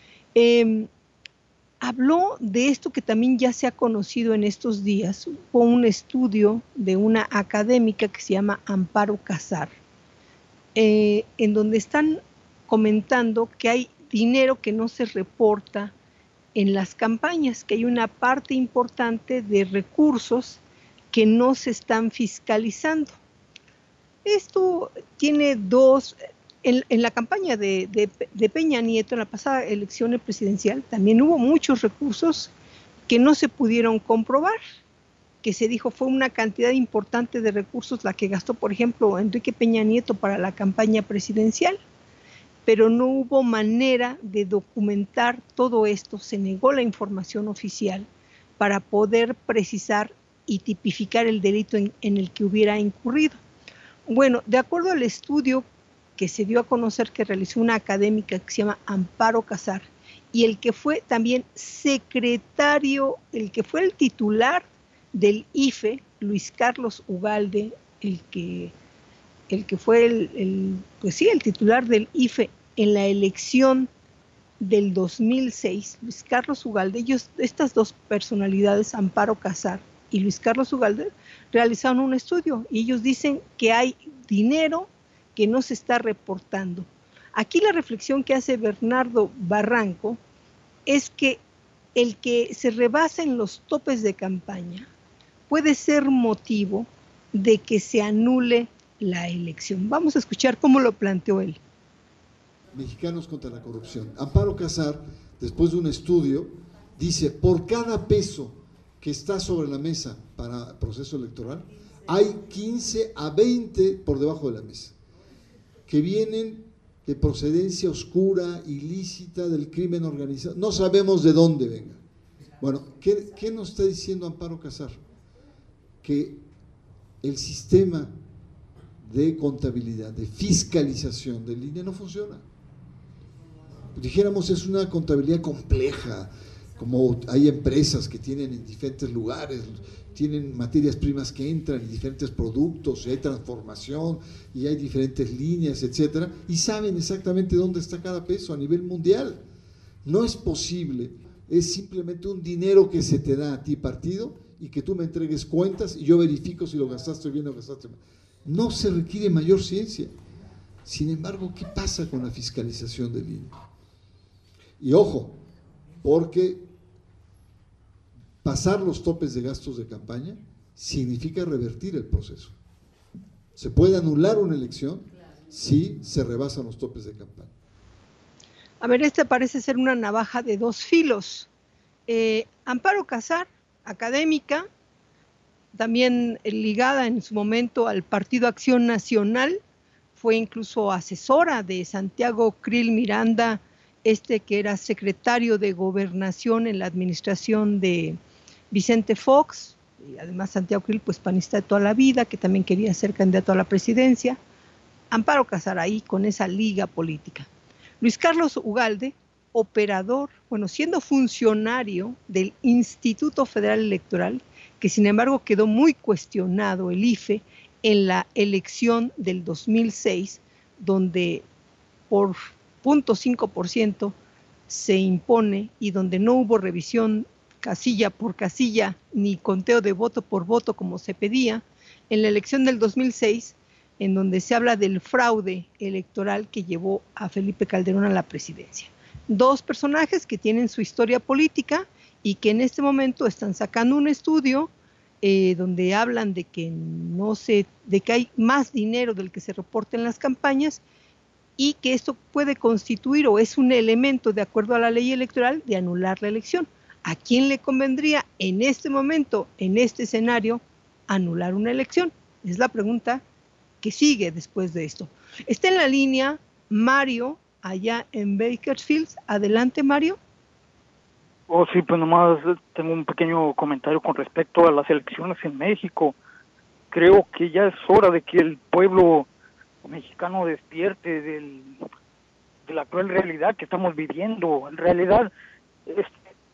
Eh, habló de esto que también ya se ha conocido en estos días. Hubo un estudio de una académica que se llama Amparo Casar, eh, en donde están comentando que hay dinero que no se reporta en las campañas, que hay una parte importante de recursos que no se están fiscalizando. Esto tiene dos... En, en la campaña de, de, de Peña Nieto, en la pasada elección presidencial, también hubo muchos recursos que no se pudieron comprobar, que se dijo fue una cantidad importante de recursos la que gastó, por ejemplo, Enrique Peña Nieto para la campaña presidencial, pero no hubo manera de documentar todo esto, se negó la información oficial para poder precisar y tipificar el delito en, en el que hubiera incurrido. Bueno, de acuerdo al estudio que se dio a conocer que realizó una académica que se llama Amparo Casar, y el que fue también secretario, el que fue el titular del I F E, Luis Carlos Ugalde, el que, el que fue el, el, pues sí, el titular del I F E en la elección del dos mil seis, Luis Carlos Ugalde, ellos, estas dos personalidades, Amparo Casar y Luis Carlos Ugalde, realizaron un estudio y ellos dicen que hay dinero que no se está reportando. Aquí la reflexión que hace Bernardo Barranco es que el que se rebasen los topes de campaña puede ser motivo de que se anule la elección. Vamos a escuchar cómo lo planteó él. Mexicanos contra la corrupción. Amparo Casar, después de un estudio, dice, por cada peso que está sobre la mesa para proceso electoral, hay quince a veinte por debajo de la mesa, que vienen de procedencia oscura, ilícita, del crimen organizado. No sabemos de dónde venga. Bueno, ¿qué, qué nos está diciendo Amparo Casar? Que el sistema de contabilidad, de fiscalización del I N E no funciona. Dijéramos, es una contabilidad compleja, como hay empresas que tienen en diferentes lugares, tienen materias primas que entran y diferentes productos, y hay transformación, y hay diferentes líneas, etcétera, y saben exactamente dónde está cada peso a nivel mundial. No es posible, es simplemente un dinero que se te da a ti partido y que tú me entregues cuentas y yo verifico si lo gastaste bien o gastaste mal. No se requiere mayor ciencia. Sin embargo, ¿qué pasa con la fiscalización del I N E? Y ojo, porque pasar los topes de gastos de campaña significa revertir el proceso. Se puede anular una elección si se rebasan los topes de campaña. A ver, este parece ser una navaja de dos filos. Eh, Amparo Casar, académica, también ligada en su momento al Partido Acción Nacional, fue incluso asesora de Santiago Krill Miranda, este que era secretario de Gobernación en la administración de Vicente Fox, y además Santiago Krill, pues panista de toda la vida, que también quería ser candidato a la presidencia. Amparo Casar ahí con esa liga política. Luis Carlos Ugalde, operador, bueno, siendo funcionario del Instituto Federal Electoral, que sin embargo quedó muy cuestionado el I F E en la elección del dos mil seis, donde por cero punto cinco por ciento se impone y donde no hubo revisión casilla por casilla ni conteo de voto por voto como se pedía, en la elección del dos mil seis, en donde se habla del fraude electoral que llevó a Felipe Calderón a la presidencia. Dos personajes que tienen su historia política y que en este momento están sacando un estudio eh, donde hablan de que no se, de que hay más dinero del que se reporta en las campañas y que esto puede constituir o es un elemento, de acuerdo a la ley electoral, de anular la elección. ¿A quién le convendría en este momento, en este escenario, anular una elección? Es la pregunta que sigue después de esto. Está en la línea Mario, allá en Bakersfield. Adelante, Mario. Oh, sí, pues nomás tengo un pequeño comentario con respecto a las elecciones en México. Creo que ya es hora de que el pueblo mexicano despierte del, de la cruel realidad que estamos viviendo. En realidad, este,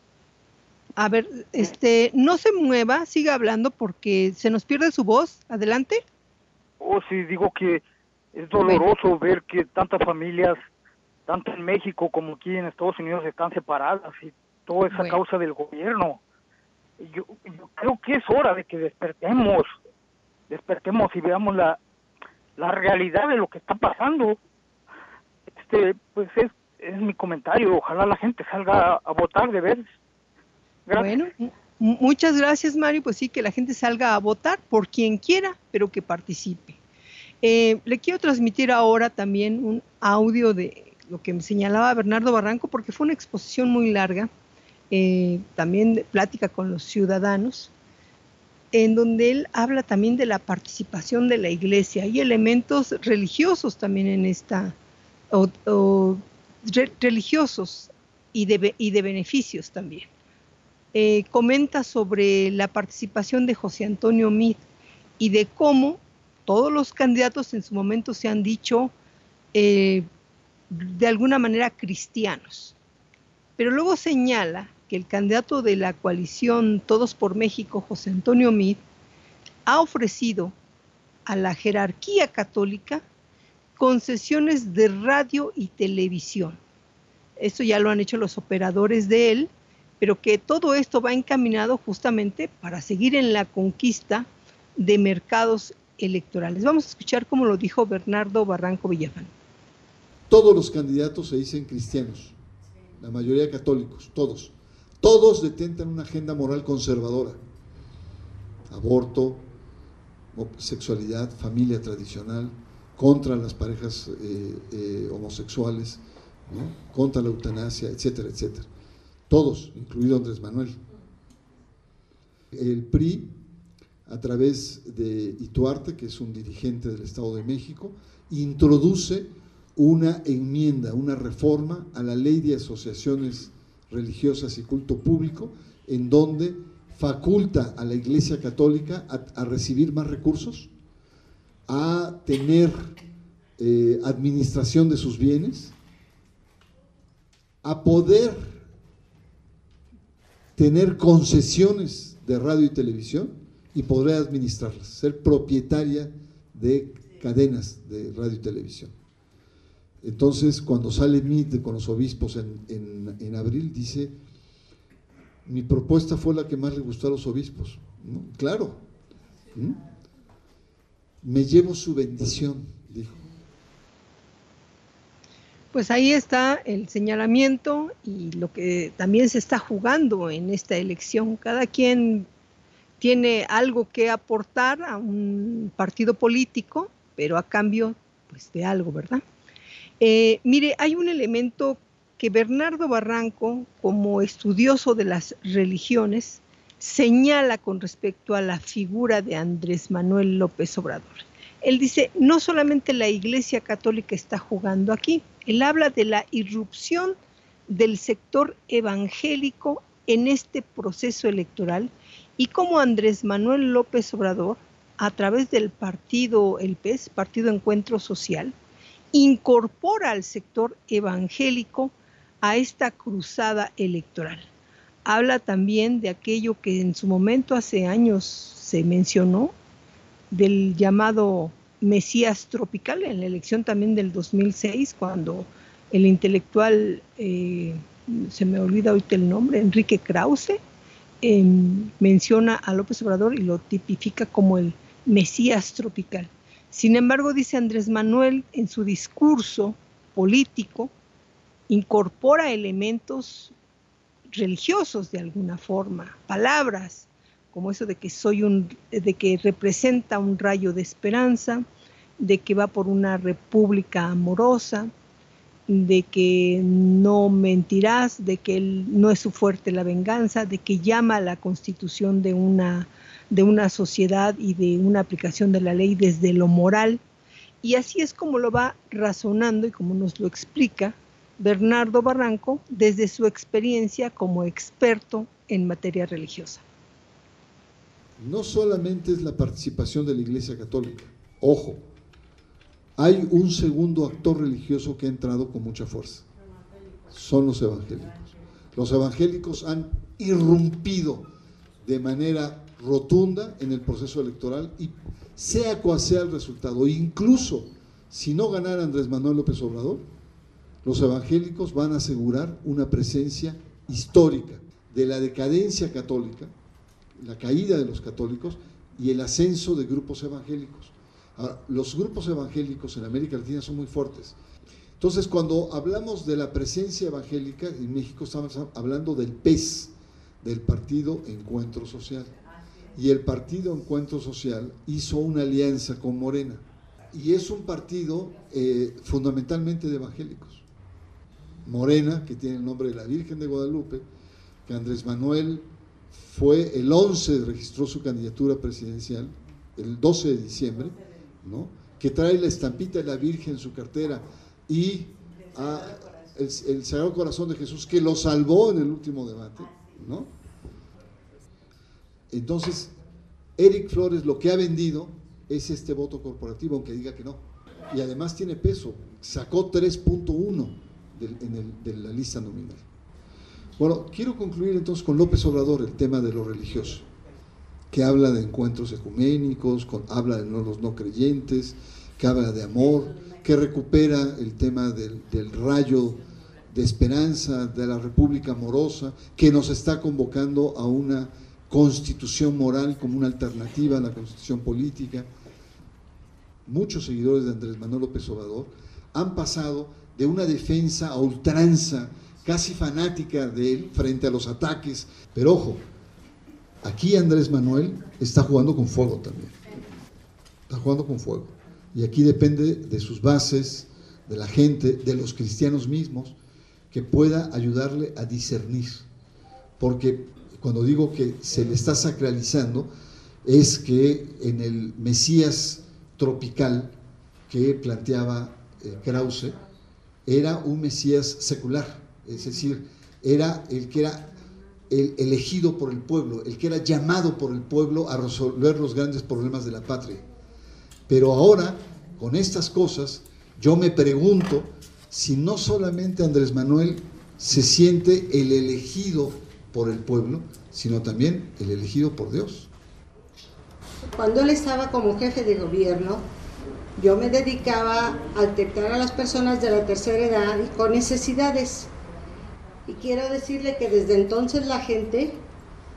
a ver, este, no se mueva, siga hablando porque se nos pierde su voz. Adelante. Oh, sí, digo que es doloroso bueno. ver que tantas familias, tanto en México como aquí en Estados Unidos, están separadas y todo es a bueno. causa del gobierno. Yo, yo creo que es hora de que despertemos, despertemos y veamos la, la realidad de lo que está pasando. Este, pues es, es mi comentario. Ojalá la gente salga a, a votar de vez. Gracias. Bueno, muchas gracias, Mario. Pues sí, que la gente salga a votar por quien quiera, pero que participe. Eh, le quiero transmitir ahora también un audio de lo que me señalaba Bernardo Barranco, porque fue una exposición muy larga, eh, también de plática con los ciudadanos, en donde él habla también de la participación de la iglesia y elementos religiosos también en esta, o, o re, religiosos y de, y de beneficios también. Eh, comenta sobre la participación de José Antonio Meade y de cómo todos los candidatos en su momento se han dicho eh, de alguna manera cristianos. Pero luego señala que el candidato de la coalición Todos por México, José Antonio Meade, ha ofrecido a la jerarquía católica concesiones de radio y televisión. Esto ya lo han hecho los operadores de él, pero que todo esto va encaminado justamente para seguir en la conquista de mercados electorales. Vamos a escuchar cómo lo dijo Bernardo Barranco Villafán. Todos los candidatos se dicen cristianos, la mayoría católicos, todos. Todos detentan una agenda moral conservadora. Aborto, sexualidad, familia tradicional, contra las parejas eh, eh, homosexuales, ¿no? Contra la eutanasia, etcétera, etcétera. Todos, incluido Andrés Manuel. El P R I, a través de Ituarte, que es un dirigente del Estado de México, introduce una enmienda, una reforma a la Ley de Asociaciones Religiosas y Culto Público, en donde faculta a la Iglesia Católica a, a recibir más recursos, a tener eh, administración de sus bienes, a poder tener concesiones de radio y televisión y poder administrarlas, ser propietaria de cadenas de radio y televisión. Entonces, cuando sale Meade con los obispos en, en, en abril, dice: mi propuesta fue la que más le gustó a los obispos, ¿no? Claro. ¿Mm? Me llevo su bendición, dijo. Pues ahí está el señalamiento y lo que también se está jugando en esta elección. Cada quien tiene algo que aportar a un partido político, pero a cambio pues, de algo, ¿verdad? Eh, mire, hay un elemento que Bernardo Barranco, como estudioso de las religiones, señala con respecto a la figura de Andrés Manuel López Obrador. Él dice, no solamente la Iglesia Católica está jugando aquí, él habla de la irrupción del sector evangélico en este proceso electoral y cómo Andrés Manuel López Obrador, a través del partido, el P E S, Partido Encuentro Social, incorpora al sector evangélico a esta cruzada electoral. Habla también de aquello que en su momento, hace años, se mencionó, del llamado Mesías tropical, en la elección también del dos mil seis, cuando el intelectual, eh, se me olvida ahorita el nombre, Enrique Krause, eh, menciona a López Obrador y lo tipifica como el Mesías tropical. Sin embargo, dice Andrés Manuel en su discurso político, incorpora elementos religiosos de alguna forma, palabras, como eso de que soy un, de que representa un rayo de esperanza, de que va por una república amorosa, de que no mentirás, de que él, no es su fuerte la venganza, de que llama a la constitución de una, de una sociedad y de una aplicación de la ley desde lo moral. Y así es como lo va razonando y como nos lo explica Bernardo Barranco desde su experiencia como experto en materia religiosa. No solamente es la participación de la Iglesia Católica, ojo, hay un segundo actor religioso que ha entrado con mucha fuerza, son los evangélicos. Los evangélicos han irrumpido de manera rotunda en el proceso electoral y sea cual sea el resultado, incluso si no ganara Andrés Manuel López Obrador, los evangélicos van a asegurar una presencia histórica de la decadencia católica, la caída de los católicos y el ascenso de grupos evangélicos. Ahora, los grupos evangélicos en América Latina son muy fuertes. Entonces, cuando hablamos de la presencia evangélica en México, estamos hablando del P E S, del Partido Encuentro Social. Y el Partido Encuentro Social hizo una alianza con Morena. Y es un partido eh, fundamentalmente de evangélicos. Morena, que tiene el nombre de la Virgen de Guadalupe, que Andrés Manuel fue el once, registró su candidatura presidencial, el doce de diciembre, ¿no? Que trae la estampita de la Virgen en su cartera y a el, el Sagrado Corazón de Jesús, que lo salvó en el último debate, ¿no? Entonces, Eric Flores lo que ha vendido es este voto corporativo, aunque diga que no. Y además tiene peso, sacó tres punto uno de, de la lista nominal. Bueno, quiero concluir entonces con López Obrador, el tema de lo religioso, que habla de encuentros ecuménicos, con, habla de no, los no creyentes, que habla de amor, que recupera el tema del, del rayo de esperanza, de la república amorosa, que nos está convocando a una constitución moral como una alternativa a la constitución política. Muchos seguidores de Andrés Manuel López Obrador han pasado de una defensa a ultranza, casi fanática de él frente a los ataques, pero ojo, aquí Andrés Manuel está jugando con fuego también, está jugando con fuego, y aquí depende de sus bases, de la gente, de los cristianos mismos, que pueda ayudarle a discernir, porque cuando digo que se le está sacralizando, es que en el Mesías tropical que planteaba eh, Krause, era un Mesías secular, es decir, era el que era el elegido por el pueblo, el que era llamado por el pueblo a resolver los grandes problemas de la patria. Pero ahora, con estas cosas, yo me pregunto si no solamente Andrés Manuel se siente el elegido por el pueblo, sino también el elegido por Dios. Cuando él estaba como jefe de gobierno, yo me dedicaba a detectar a las personas de la tercera edad y con necesidades. Y quiero decirle que desde entonces la gente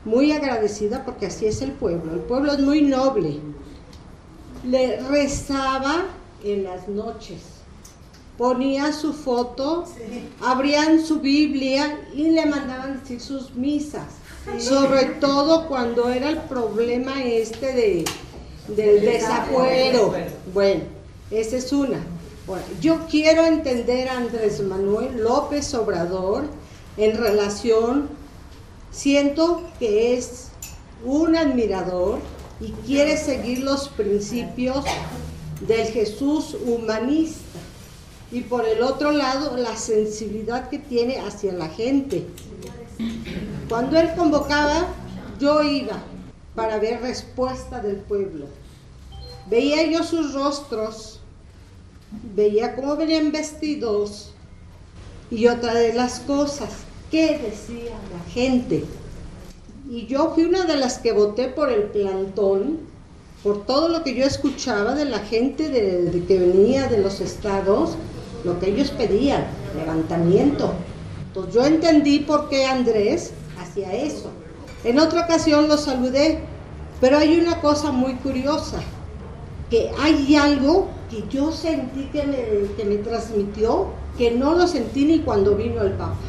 muy agradecida porque así es el pueblo. El pueblo es muy noble. Le rezaba en las noches, ponía su foto, sí. abrían su Biblia y le mandaban decir sus misas, sí. sobre todo cuando era el problema este de, del desafuero. Bueno, esa es una. Bueno, yo quiero entender a Andrés Manuel López Obrador en relación, siento que es un admirador y quiere seguir los principios del Jesús humanista, y por el otro lado la sensibilidad que tiene hacia la gente. Cuando él convocaba, yo iba para ver respuesta del pueblo. Veía yo sus rostros, veía cómo venían vestidos, y otra de las cosas, ¿qué decía la gente? Y yo fui una de las que voté por el plantón, por todo lo que yo escuchaba de la gente de, de que venía de los estados, lo que ellos pedían, levantamiento. Entonces yo entendí por qué Andrés hacía eso. En otra ocasión lo saludé, pero hay una cosa muy curiosa, que hay algo que yo sentí que me, que me transmitió, que no lo sentí ni cuando vino el Papa.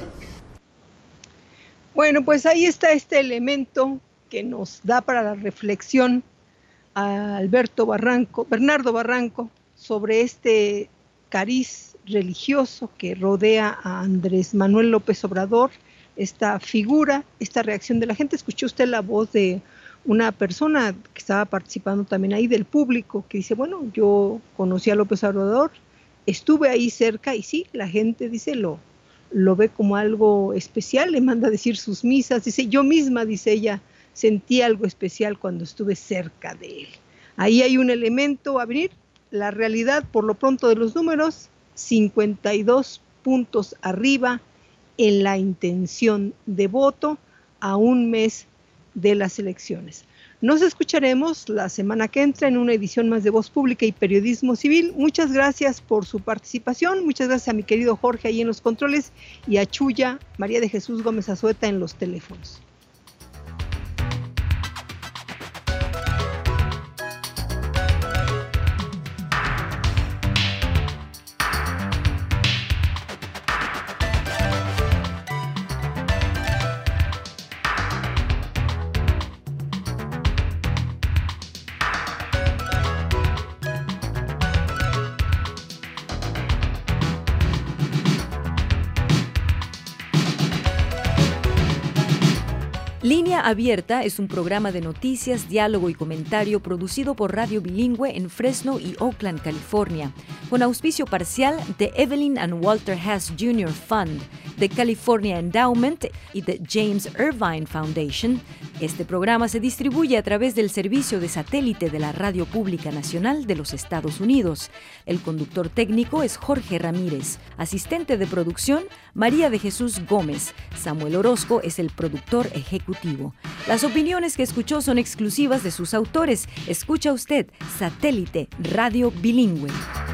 Bueno, pues ahí está este elemento que nos da para la reflexión a Alberto Barranco, Bernardo Barranco, sobre este cariz religioso que rodea a Andrés Manuel López Obrador, esta figura, esta reacción de la gente. Escuchó usted la voz de una persona que estaba participando también ahí del público, que dice, bueno, yo conocí a López Obrador, estuve ahí cerca y sí, la gente dice, lo, lo ve como algo especial, le manda a decir sus misas, dice, yo misma, dice ella, sentí algo especial cuando estuve cerca de él. Ahí hay un elemento a abrir, la realidad por lo pronto de los números, cincuenta y dos puntos arriba en la intención de voto a un mes de las elecciones. Nos escucharemos la semana que entra en una edición más de Voz Pública y Periodismo Civil. Muchas gracias por su participación, muchas gracias a mi querido Jorge ahí en los controles y a Chuya María de Jesús Gómez Azueta en los teléfonos. Línea Abierta es un programa de noticias, diálogo y comentario producido por Radio Bilingüe en Fresno y Oakland, California, con auspicio parcial de Evelyn and Walter Haas junior Fund, de California Endowment y de James Irvine Foundation. Este programa se distribuye a través del servicio de satélite de la Radio Pública Nacional de los Estados Unidos. El conductor técnico es Jorge Ramírez, asistente de producción María de Jesús Gómez. Samuel Orozco es el productor ejecutivo. Las opiniones que escuchó son exclusivas de sus autores. Escucha usted Satélite Radio Bilingüe.